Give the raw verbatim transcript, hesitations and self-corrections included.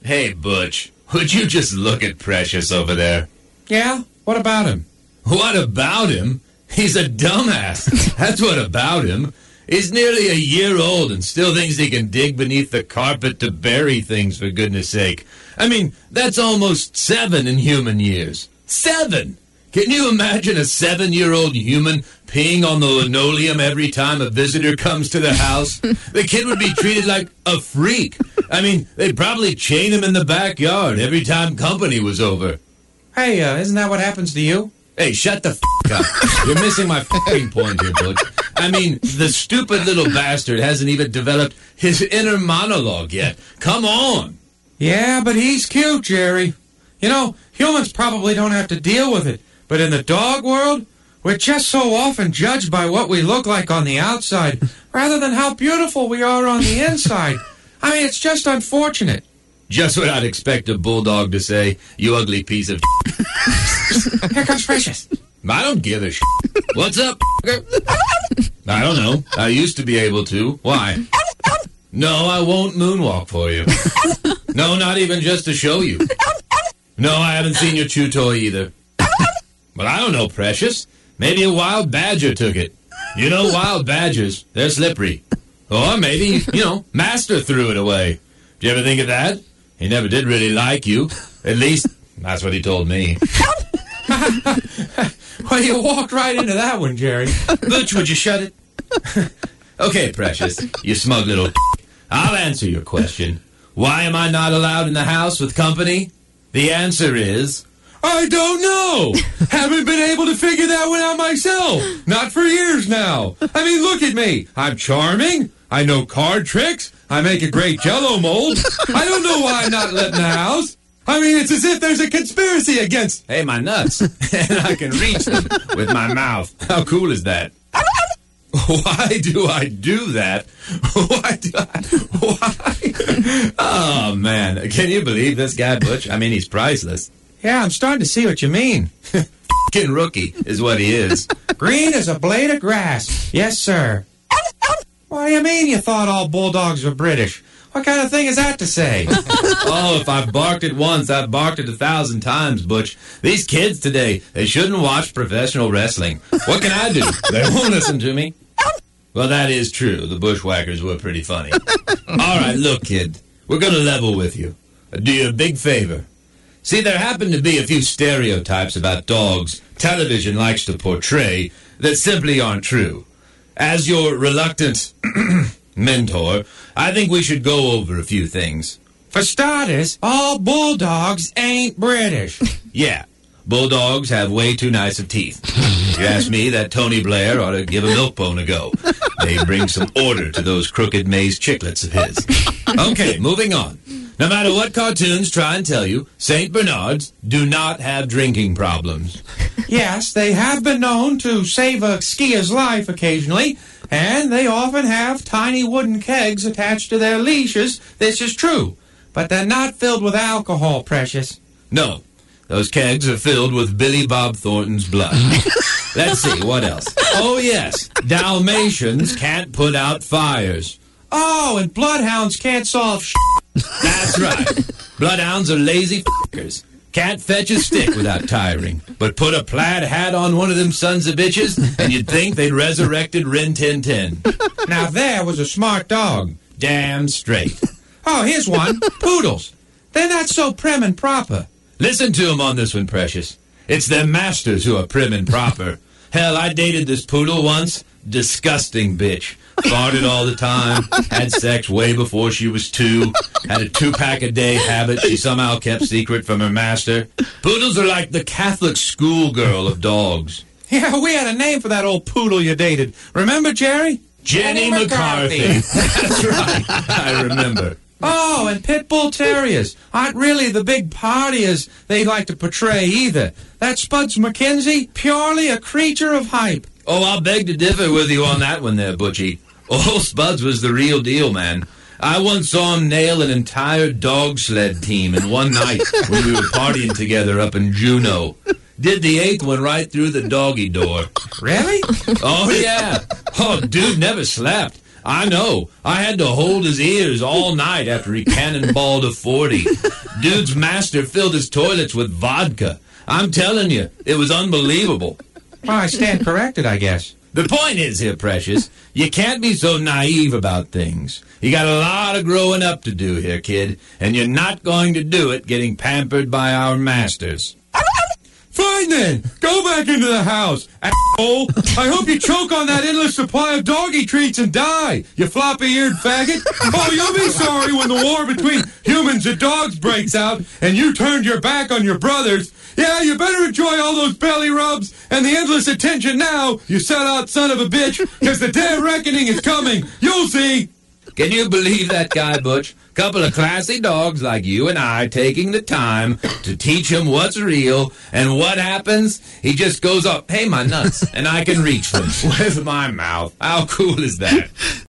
Hey, Butch, would you just look at Precious over there? Yeah? What about him? What about him? He's a dumbass. That's what about him. He's nearly a year old and still thinks he can dig beneath the carpet to bury things, for goodness sake. I mean, that's almost seven in human years. Seven! Can you imagine a seven-year-old human peeing on the linoleum every time a visitor comes to the house? The kid would be treated like a freak. I mean, they'd probably chain him in the backyard every time company was over. Hey, uh, isn't that what happens to you? Hey, shut the f*** up. You're missing my f***ing point here, Butch. I mean, the stupid little bastard hasn't even developed his inner monologue yet. Come on. Yeah, but he's cute, Jerry. You know, humans probably don't have to deal with it. But in the dog world, we're just so often judged by what we look like on the outside, rather than how beautiful we are on the inside. I mean, it's just unfortunate. Just what I'd expect a bulldog to say, you ugly piece of shit. Here comes Precious. I don't give a shit. What's up? I don't know. I used to be able to. Why? No, I won't moonwalk for you. No, not even just to show you. No, I haven't seen your chew toy either. Well, I don't know, Precious. Maybe a wild badger took it. You know wild badgers, they're slippery. Or maybe, you know, Master threw it away. Did you ever think of that? He never did really like you. At least, that's what he told me. Well, you walked right into that one, Jerry. Butch, would you shut it? Okay, Precious, you smug little I'll answer your question. Why am I not allowed in the house with company? The answer is, I don't know. Haven't been able to figure that one out myself. Not for years now. I mean, look at me. I'm charming. I know card tricks. I make a great Jell-O mold. I don't know why I'm not let in the house. I mean, it's as if there's a conspiracy against, hey, my nuts. And I can reach them with my mouth. How cool is that? Why do I do that? Why do I? Why? Oh, man. Can you believe this guy, Butch? I mean, he's priceless. Yeah, I'm starting to see what you mean. F***ing rookie is what he is. Green as a blade of grass. Yes, sir. What do you mean you thought all bulldogs were British? What kind of thing is that to say? Oh, if I've barked it once, I've barked it a thousand times, Butch. These kids today, they shouldn't watch professional wrestling. What can I do? They won't listen to me. Well, that is true. The Bushwhackers were pretty funny. All right, look, kid. We're going to level with you. I'll do you a big favor. See, there happen to be a few stereotypes about dogs television likes to portray that simply aren't true. As your reluctant mentor, I think we should go over a few things. For starters, all bulldogs ain't British. Yeah, bulldogs have way too nice of teeth. If you ask me, that Tony Blair ought to give a Milkbone a go. They bring some order to those crooked maze chiclets of his. Okay, moving on. No matter what cartoons try and tell you, Saint Bernards do not have drinking problems. Yes, they have been known to save a skier's life occasionally, and they often have tiny wooden kegs attached to their leashes. This is true, but they're not filled with alcohol, Precious. No, those kegs are filled with Billy Bob Thornton's blood. Let's see, what else? Oh, yes, Dalmatians can't put out fires. Oh, and bloodhounds can't solve sh**. That's right. Bloodhounds are lazy f***ers. Can't fetch a stick without tiring. But put a plaid hat on one of them sons of bitches, and you'd think they'd resurrected Rin Tin Tin. Now there was a smart dog. Damn straight. Oh, here's one. Poodles. They're not so prim and proper. Listen to them on this one, Precious. It's them masters who are prim and proper. Hell, I dated this poodle once. Disgusting bitch. Farted all the time, had sex way before she was two, had a two-pack-a-day habit she somehow kept secret from her master. Poodles are like the Catholic schoolgirl of dogs. Yeah, we had a name for that old poodle you dated. Remember, Jerry? Jenny, Jenny McCarthy. McCarthy. That's right, I remember. Oh, and pit bull terriers aren't really the big partiers they like to portray either. That Spuds McKenzie, purely a creature of hype. Oh, I'll beg to differ with you on that one there, Butchie. Old Spuds was the real deal, man. I once saw him nail an entire dog sled team in one night when we were partying together up in Juneau. Did the eighth one right through the doggy door. Really? Oh, yeah. Oh, dude never slept. I know. I had to hold his ears all night after he cannonballed a forty. Dude's master filled his toilets with vodka. I'm telling you, it was unbelievable. Well, I stand corrected, I guess. The point is here, Precious, you can't be so naive about things. You got a lot of growing up to do here, kid, and you're not going to do it getting pampered by our masters. Fine then, go back into the house, asshole. I hope you choke on that endless supply of doggy treats and die, you floppy-eared faggot. Oh, you'll be sorry when the war between humans and dogs breaks out and you turned your back on your brothers. Yeah, you better enjoy all those belly rubs and the endless attention now, you sell-out son of a bitch, because the damn reckoning is coming. You'll see. Can you believe that guy, Butch? Couple of classy dogs like you and I taking the time to teach him what's real, and what happens? He just goes up, hey, my nuts, and I can reach them with my mouth. How cool is that?